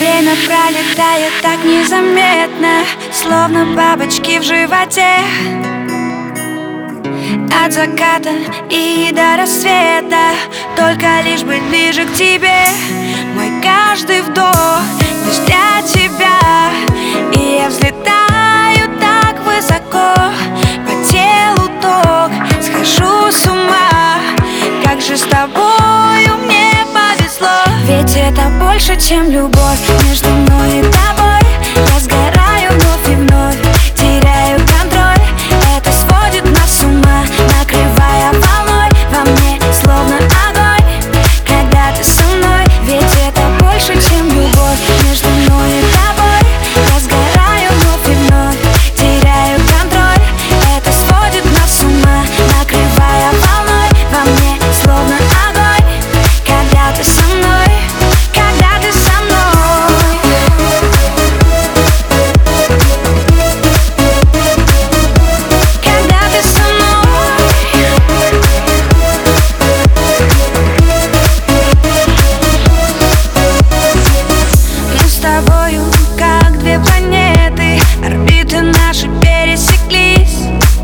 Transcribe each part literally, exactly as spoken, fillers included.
Время пролетает так незаметно, словно бабочки в животе. От заката и до рассвета, только лишь быть ближе к тебе. Мой каждый вдох лишь для тебя, и я взлетаю так высоко, по телу ток, схожу с ума. Как же с тобою мне повезло, ведь это больше, чем любовь между мной и тобой. Я сгораю вновь и вновь, теряю контроль. Это сводит нас с ума, накрывая волной. Во мне словно огонь, когда ты со мной. Ведь это больше, чем любовь между мной и тобой. Я сгораю вновь и вновь, теряю контроль. Это сводит нас с ума, накрывая волной. Во мне словно огонь, когда ты со мной. Когда ты со мной. Когда ты со мной. Мы с тобою как две планеты, орбиты наши пересеклись.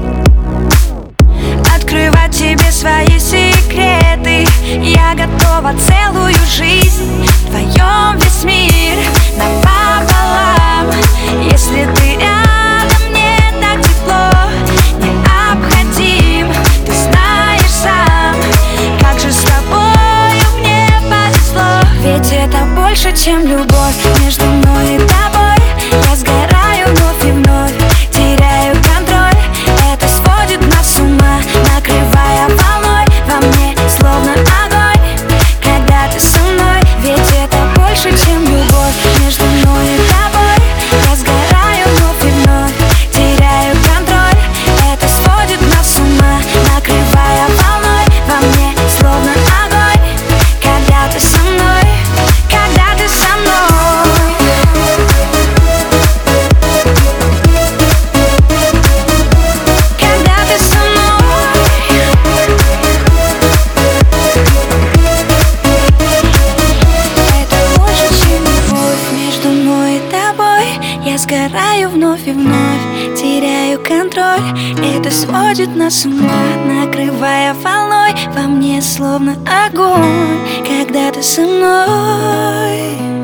Открывать тебе свои секреты, я готова целую жизнь. Вдвоем весь мир напополам. Если ты рядом, мне так тепло, необходим, ты знаешь сам. Как же с тобою мне повезло, ведь это больше, чем любовь между мной и тобой. Я сгораю вновь и вновь, теряю контроль. Это сводит нас с ума, накрывая волной. Во мне словно огонь, когда ты со мной. Ведь это больше, чем любовь между мной и тобой. Я сгораю вновь и вновь, теряю контроль. Это сводит нас с ума, накрывая волной. Во мне словно огонь, когда ты со мной. Когда ты со мной. Когда ты со мной. Это больше, чем любовь между мной и тобой. Я сгораю вновь и вновь, теряю контроль. Это сводит нас с ума, накрывая волной. Во мне словно огонь, когда ты со мной.